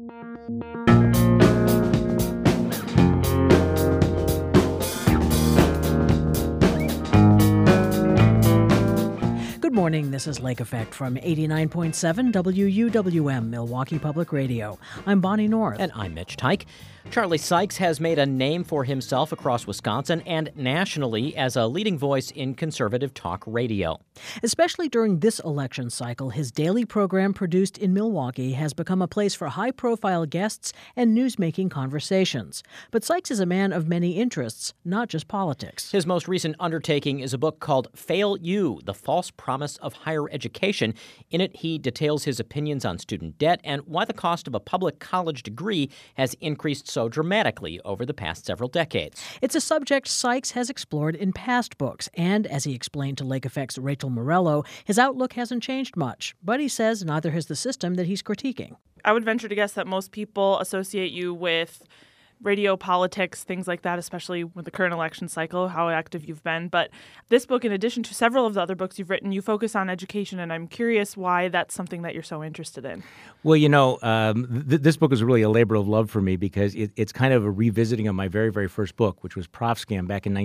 Good morning, this is Lake Effect from 89.7 WUWM, Milwaukee Public Radio. I'm Bonnie North. And I'm Mitch Tyke. Charlie Sykes has made a name for himself across Wisconsin and nationally as a leading voice in conservative talk radio. Especially during this election cycle, his daily program produced in Milwaukee has become a place for high-profile guests and news-making conversations. But Sykes is a man of many interests, not just politics. His most recent undertaking is a book called Fail You, The False Promise of Higher Education. In it, he details his opinions on student debt and why the cost of a public college degree has increased so dramatically over the past several decades. It's a subject Sykes has explored in past books, and as he explained to Lake Effect's Rachel Morello, his outlook hasn't changed much, but he says neither has the system that he's critiquing. I would venture to guess that most people associate you with radio, politics, things like that, especially with the current election cycle, how active you've been. But this book, in addition to several of the other books you've written, you focus on education, and I'm curious why that's something that you're so interested in. Well, this book is really a labor of love for me because it's kind of a revisiting of my very, very first book, which was Prof Scam back in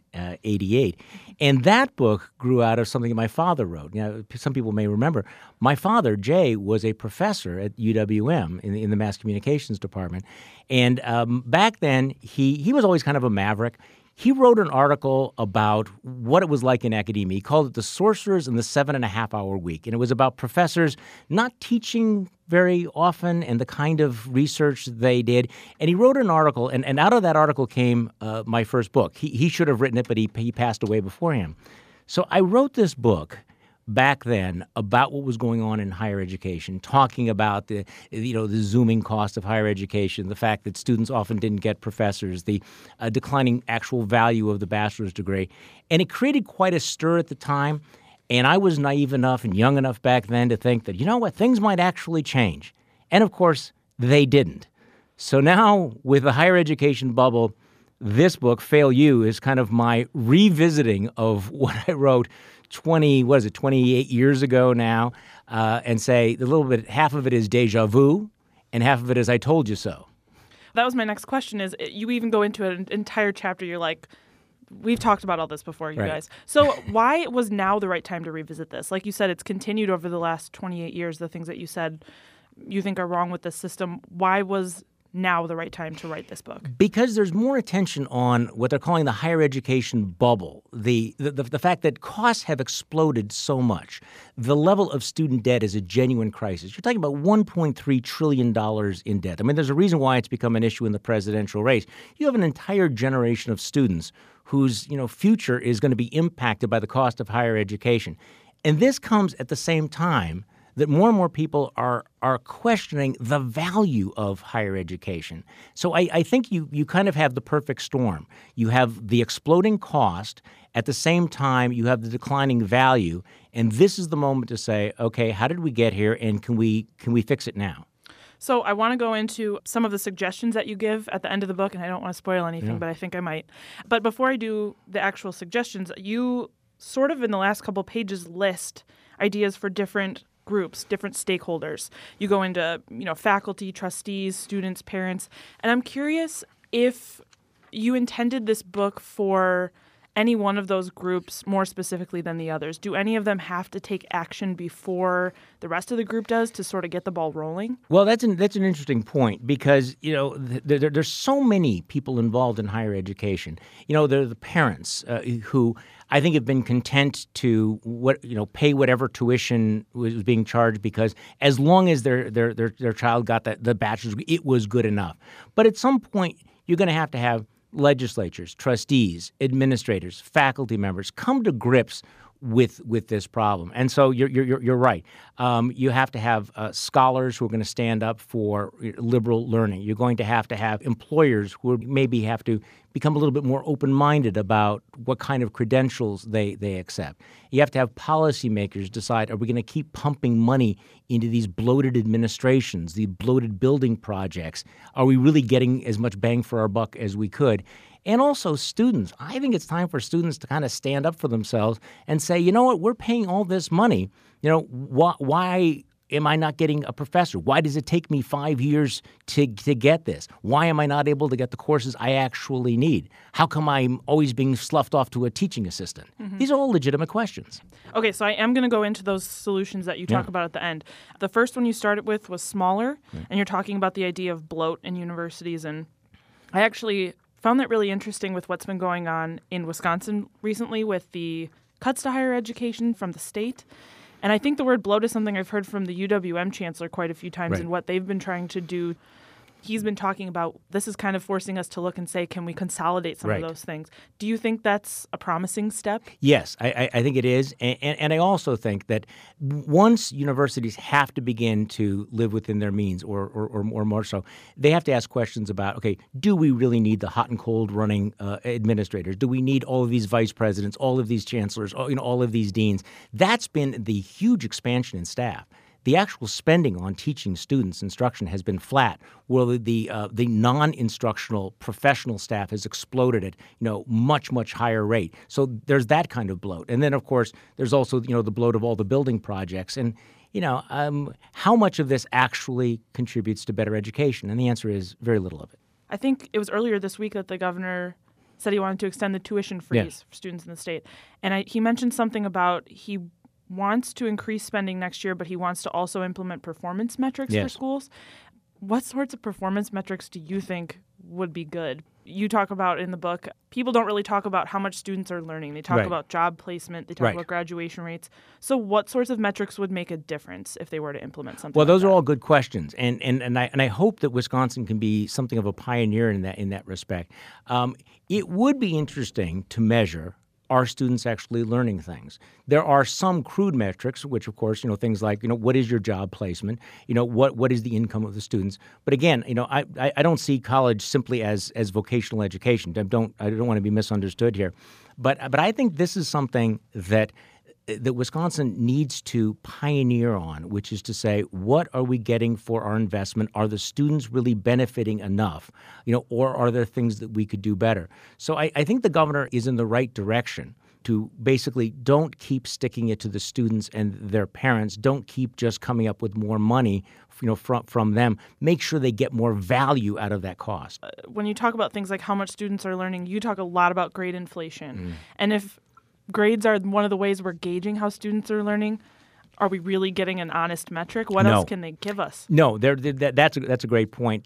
1988. And that book grew out of something that my father wrote. Some people may remember. My father, Jay, was a professor at UWM in the mass communications department. And back then, he was always kind of a maverick. He wrote an article about what it was like in academia. He called it The Sorcerers in the 7.5-Hour Week. And it was about professors not teaching very often and the kind of research they did. And he wrote an article, and out of that article came my first book. He should have written it, but he passed away beforehand. So I wrote this book back then about what was going on in higher education, talking about the zooming cost of higher education, the fact that students often didn't get professors, the declining actual value of the bachelor's degree. And it created quite a stir at the time. And I was naive enough and young enough back then to think that, things might actually change. And of course, they didn't. So now with the higher education bubble, this book, Fail You, is kind of my revisiting of what I wrote 28 years ago now, and say a little bit, half of it is deja vu, and half of it is I told you so. That was my next question, is you even go into an entire chapter, you're like, we've talked about all this before, you guys. So why was now the right time to revisit this? Like you said, it's continued over the last 28 years, the things that you said you think are wrong with the system. Why was now the right time to write this book? Because there's more attention on what they're calling the higher education bubble, the fact that costs have exploded so much. The level of student debt is a genuine crisis. You're talking about $1.3 trillion in debt. I mean, there's a reason why it's become an issue in the presidential race. You have an entire generation of students whose future is going to be impacted by the cost of higher education. And this comes at the same time that more and more people are questioning the value of higher education. So I think you kind of have the perfect storm. You have the exploding cost. At the same time, you have the declining value. And this is the moment to say, okay, how did we get here, and can we fix it now? So I want to go into some of the suggestions that you give at the end of the book, and I don't want to spoil anything, but I think I might. But before I do the actual suggestions, you sort of in the last couple pages list ideas for different groups, different stakeholders. You go into, faculty, trustees, students, parents. And I'm curious if you intended this book for any one of those groups more specifically than the others. Do any of them have to take action before the rest of the group does to sort of get the ball rolling? Well, that's an interesting point because, there's so many people involved in higher education. There are the parents who I think have been content to pay whatever tuition was being charged because as long as their child got the bachelor's degree, it was good enough. But at some point, you're going to have legislatures, trustees, administrators, faculty members come to grips with this problem. And so you're right. You have to have scholars who are going to stand up for liberal learning. You're going to have employers who maybe have to become a little bit more open-minded about what kind of credentials they accept. You have to have policymakers decide, are we going to keep pumping money into these bloated administrations, the bloated building projects? Are we really getting as much bang for our buck as we could? And also students. I think it's time for students to kind of stand up for themselves and say, you know what, we're paying all this money. Why am I not getting a professor? Why does it take me 5 years to get this? Why am I not able to get the courses I actually need? How come I'm always being sloughed off to a teaching assistant? These are all legitimate questions. Okay, so I am going to go into those solutions that you talk about at the end. The first one you started with was smaller, and you're talking about the idea of bloat in universities. And I actually found that really interesting with what's been going on in Wisconsin recently with the cuts to higher education from the state. And I think the word bloat is something I've heard from the UWM chancellor quite a few times and what they've been trying to do. He's been talking about this is kind of forcing us to look and say, can we consolidate some of those things? Do you think that's a promising step? Yes, I think it is. And I also think that once universities have to begin to live within their means or more so, they have to ask questions about, okay, do we really need the hot and cold running administrators? Do we need all of these vice presidents, all of these chancellors, all of these deans? That's been the huge expansion in staff. The actual spending on teaching students instruction has been flat, while the non-instructional professional staff has exploded at much higher rate. So there's that kind of bloat, and then of course there's also the bloat of all the building projects, and how much of this actually contributes to better education? And the answer is very little of it. I think it was earlier this week that the governor said he wanted to extend the tuition freeze for students in the state, and he mentioned something about he wants to increase spending next year, but he wants to also implement performance metrics for schools. What sorts of performance metrics do you think would be good? You talk about in the book, people don't really talk about how much students are learning. They talk about job placement. They talk about graduation rates. So what sorts of metrics would make a difference if they were to implement something Well, those like are all good questions. And I hope that Wisconsin can be something of a pioneer in that respect. It would be interesting to measure, are students actually learning things? There are some crude metrics, which of course, things like, what is your job placement? What is the income of the students? But again, I don't see college simply as vocational education. I don't want to be misunderstood here. But I think this is something that Wisconsin needs to pioneer on, which is to say, what are we getting for our investment? Are the students really benefiting enough, or are there things that we could do better? So I think the governor is in the right direction to basically don't keep sticking it to the students and their parents. Don't keep just coming up with more money, from them. Make sure they get more value out of that cost. When you talk about things like how much students are learning, you talk a lot about grade inflation. And if grades are one of the ways we're gauging how students are learning, are we really getting an honest metric? What else can they give us? No, that's a great point.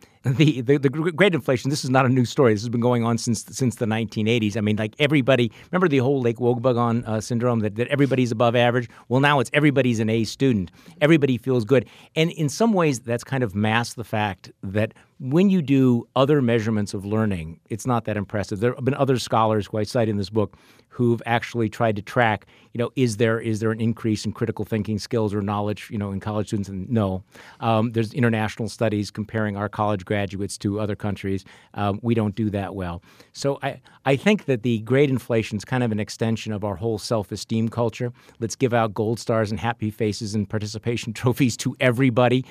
The grade inflation, this is not a new story. This has been going on since the 1980s. I mean, like everybody, remember the whole Lake Wobegon syndrome that everybody's above average? Well, now it's everybody's an A student. Everybody feels good. And in some ways, that's kind of masked the fact that when you do other measurements of learning, it's not that impressive. There have been other scholars who I cite in this book who've actually tried to track, is there an increase in critical thinking skills or knowledge, in college students? And no. There's international studies comparing our college graduates to other countries. We don't do that well. So I think that the grade inflation is kind of an extension of our whole self-esteem culture. Let's give out gold stars and happy faces and participation trophies to everybody.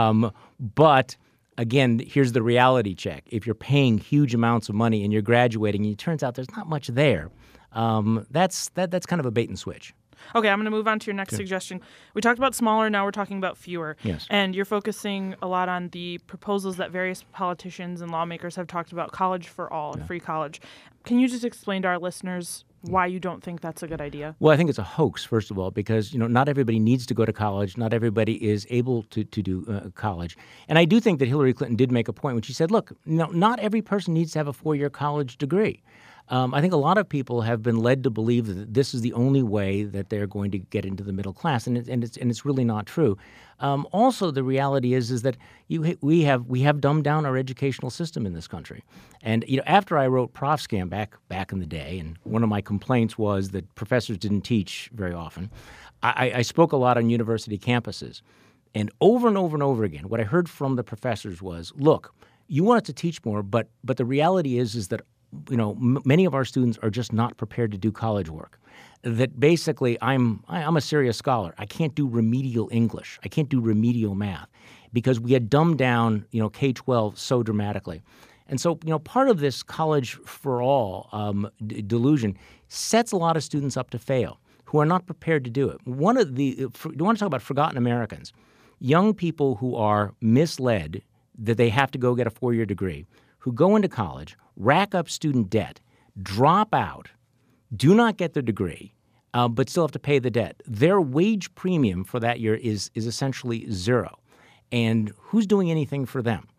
But again, here's the reality check. If you're paying huge amounts of money and you're graduating and it turns out there's not much there, that's kind of a bait and switch. Okay, I'm going to move on to your next suggestion. We talked about smaller, now we're talking about fewer. Yes. And you're focusing a lot on the proposals that various politicians and lawmakers have talked about, college for all and free college. Can you just explain to our listeners why you don't think that's a good idea? Well, I think it's a hoax, first of all, because not everybody needs to go to college. Not everybody is able to do college. And I do think that Hillary Clinton did make a point when she said, look, not every person needs to have a 4-year college degree. I think a lot of people have been led to believe that this is the only way that they're going to get into the middle class, and it's really not true. Also, the reality is that we have dumbed down our educational system in this country. And after I wrote Prof Scam back in the day, and one of my complaints was that professors didn't teach very often, I spoke a lot on university campuses, and over again, what I heard from the professors was, look, you want us to teach more, but the reality is that many of our students are just not prepared to do college work. That basically, I'm a serious scholar. I can't do remedial English. I can't do remedial math because we had dumbed down, K-12 so dramatically. And so, part of this college for all delusion sets a lot of students up to fail. who are not prepared to do it. You want to talk about forgotten Americans, young people who are misled that they have to go get a 4-year degree, who go into college, rack up student debt, drop out, do not get the degree, but still have to pay the debt. Their wage premium for that year is essentially zero. And who's doing anything for them?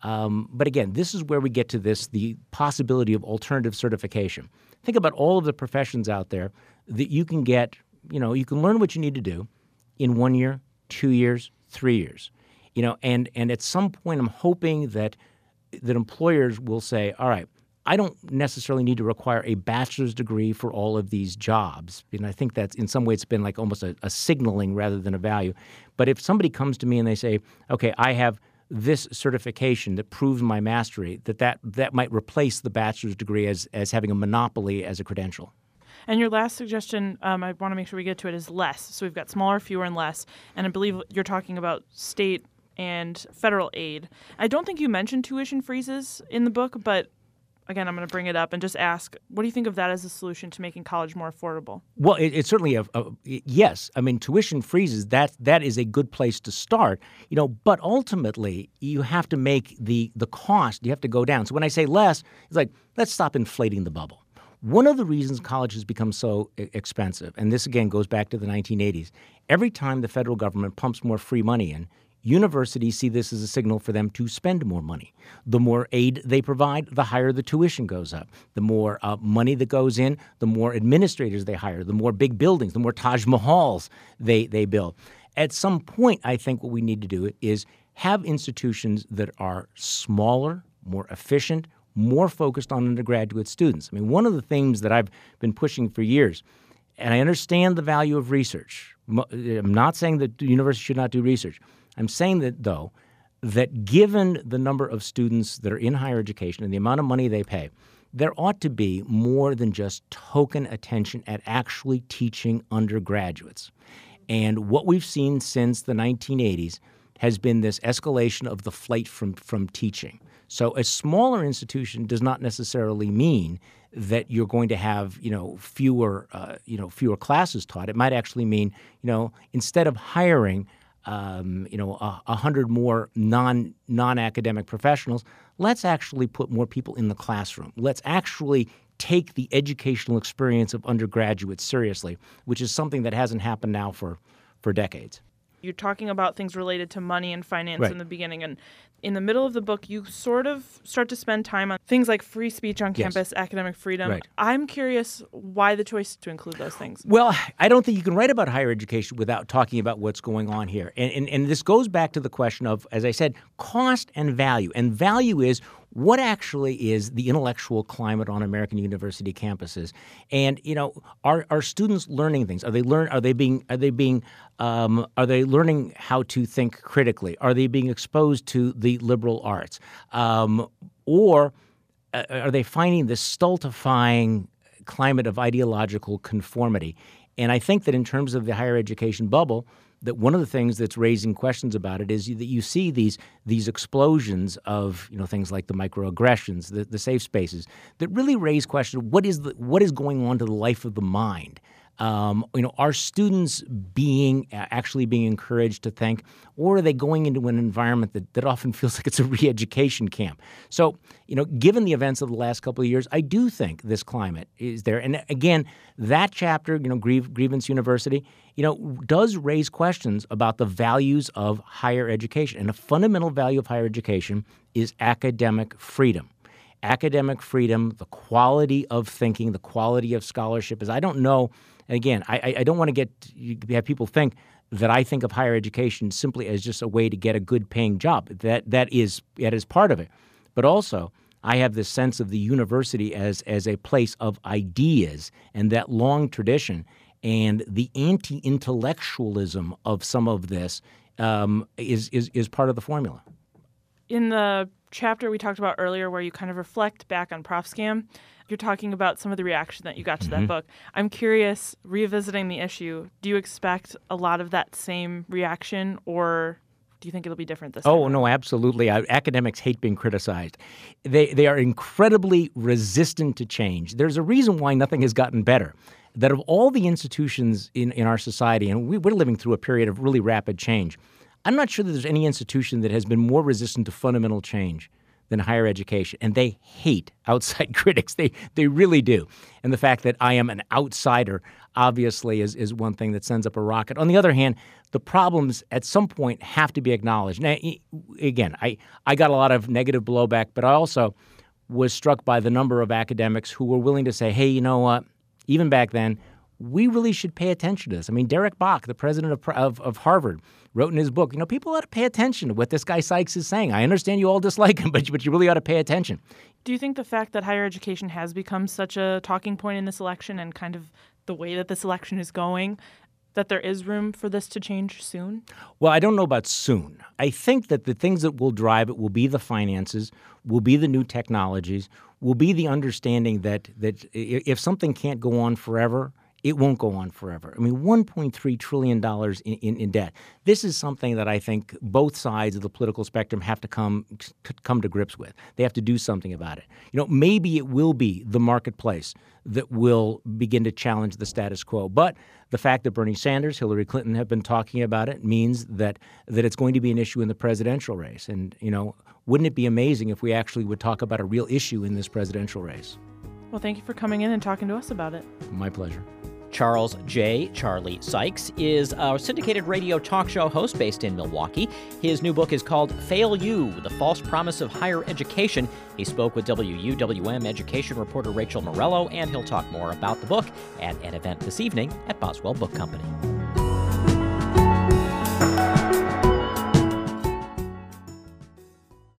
But again, this is where we get to the possibility of alternative certification. Think about all of the professions out there that you can get, you can learn what you need to do in 1 year, 2 years, 3 years. And at some point I'm hoping that employers will say, all right, I don't necessarily need to require a bachelor's degree for all of these jobs. And I think that's in some ways it's been like almost a signaling rather than a value. But if somebody comes to me and they say, okay, I have this certification that proves my mastery, that might replace the bachelor's degree as having a monopoly as a credential. And your last suggestion, I want to make sure we get to it, is less. So we've got smaller, fewer, and less. And I believe you're talking about state and federal aid. I don't think you mentioned tuition freezes in the book, but again, I'm going to bring it up and just ask, what do you think of that as a solution to making college more affordable? Well, it's certainly yes. I mean, tuition freezes, that is a good place to start, but ultimately you have to make the cost, you have to go down. So when I say less, it's like, let's stop inflating the bubble. One of the reasons college has become so expensive, and this again goes back to the 1980s, every time the federal government pumps more free money in, universities see this as a signal for them to spend more money. The more aid they provide, the higher the tuition goes up. The more money that goes in, the more administrators they hire, the more big buildings, the more Taj Mahals they build. At some point, I think what we need to do is have institutions that are smaller, more efficient, more focused on undergraduate students. I mean, one of the themes that I've been pushing for years, and I understand the value of research. I'm not saying that the university should not do research. I'm saying that, though, that given the number of students that are in higher education and the amount of money they pay, there ought to be more than just token attention at actually teaching undergraduates. And what we've seen since the 1980s has been this escalation of the flight from teaching. So a smaller institution does not necessarily mean that you're going to have, fewer classes taught. It might actually mean, instead of hiring 100 more non-academic professionals, let's actually put more people in the classroom. Let's actually take the educational experience of undergraduates seriously, which is something that hasn't happened now for decades. You're talking about things related to money and finance Right. in the beginning. And in the middle of the book, you sort of start to spend time on things like free speech on Yes. campus, academic freedom. Right. I'm curious why the choice to include those things. Well, I don't think you can write about higher education without talking about what's going on here. And this goes back to the question of, as I said, cost and value. And value is what actually is the intellectual climate on American university campuses. And, are students learning things? Are they learning how to think critically? Are they being exposed to the liberal arts? Or are they finding this stultifying climate of ideological conformity? And I think that in terms of the higher education bubble, that one of the things that's raising questions about it is that you see these explosions of things like the microaggressions, the safe spaces that really raise questions. What is going on to the life of the mind? Are students actually being encouraged to think, or are they going into an environment that often feels like it's a re-education camp? So, given the events of the last couple of years, I do think this climate is there. And again, that chapter, Grievance University, does raise questions about the values of higher education. And a fundamental value of higher education is academic freedom. Academic freedom, the quality of thinking, the quality of scholarship. I don't know. Again, I don't want to have people think that I think of higher education simply as just a way to get a good-paying job. That is part of it. But also, I have this sense of the university as a place of ideas and that long tradition, and the anti-intellectualism of some of this is part of the formula. In the chapter we talked about earlier where you kind of reflect back on ProfScam, you're talking about some of the reaction that you got to that book. I'm curious, revisiting the issue, do you expect a lot of that same reaction, or do you think it'll be different this time? Oh, no, absolutely. Academics hate being criticized. They are incredibly resistant to change. There's a reason why nothing has gotten better. that of all the institutions in our society, and we're living through a period of really rapid change, I'm not sure that there's any institution that has been more resistant to fundamental change than higher education. And they hate outside critics. They really do. And the fact that I am an outsider obviously is one thing that sends up a rocket. On the other hand, the problems at some point have to be acknowledged. Now, again, I got a lot of negative blowback, but I also was struck by the number of academics who were willing to say, hey, you know what, even back then, we really should pay attention to this. I mean, Derek Bach, the president of Harvard, wrote in his book, people ought to pay attention to what this guy Sykes is saying. I understand you all dislike him, but you really ought to pay attention. Do you think the fact that higher education has become such a talking point in this election and kind of the way that this election is going, that there is room for this to change soon? Well, I don't know about soon. I think that the things that will drive it will be the finances, will be the new technologies, will be the understanding that if something can't go on forever, it won't go on forever. I mean, $1.3 trillion in debt. This is something that I think both sides of the political spectrum have to come to grips with. They have to do something about it. Maybe it will be the marketplace that will begin to challenge the status quo. But the fact that Bernie Sanders, Hillary Clinton have been talking about it means that it's going to be an issue in the presidential race. And, wouldn't it be amazing if we actually would talk about a real issue in this presidential race? Well, thank you for coming in and talking to us about it. My pleasure. Charles J. Charlie Sykes is a syndicated radio talk show host based in Milwaukee. His new book is called Fail You, The False Promise of Higher Education. He spoke with WUWM education reporter Rachel Morello, and he'll talk more about the book at an event this evening at Boswell Book Company.